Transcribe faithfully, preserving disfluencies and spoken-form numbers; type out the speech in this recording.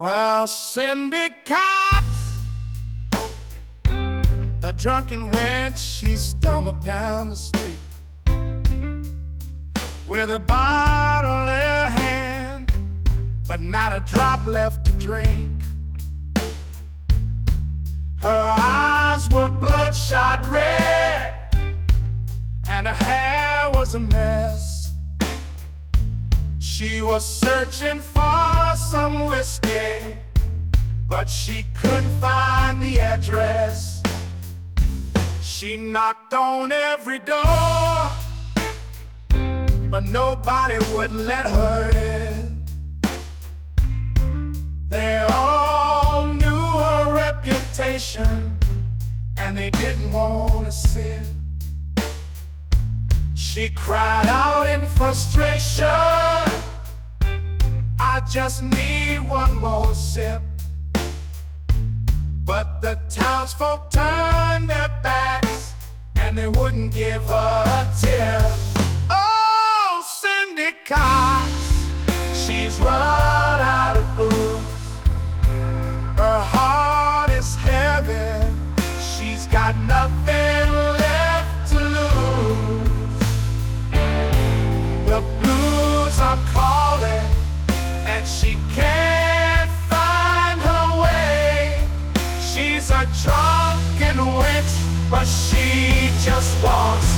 Well, Cindy Cox, the drunken wench, she stumbled down the street with a bottle in her hand, but not a drop left to drink. Her eyes were bloodshot red, and her hair was a mess. She was searching for some whiskey, but she couldn't find the address. She knocked on every door, but nobody would let her in. They all knew her reputation, and they didn't want to sit. She cried out in frustration, "I just need one more sip." But the townsfolk turned their backs, and they wouldn't give her a tip. Oh, Cindy Cox, she's run out of booze. Her heart is heavy, she's got nothing left to lose. The blues are calling, and she can't find her way. She's a drunken witch, but she just wants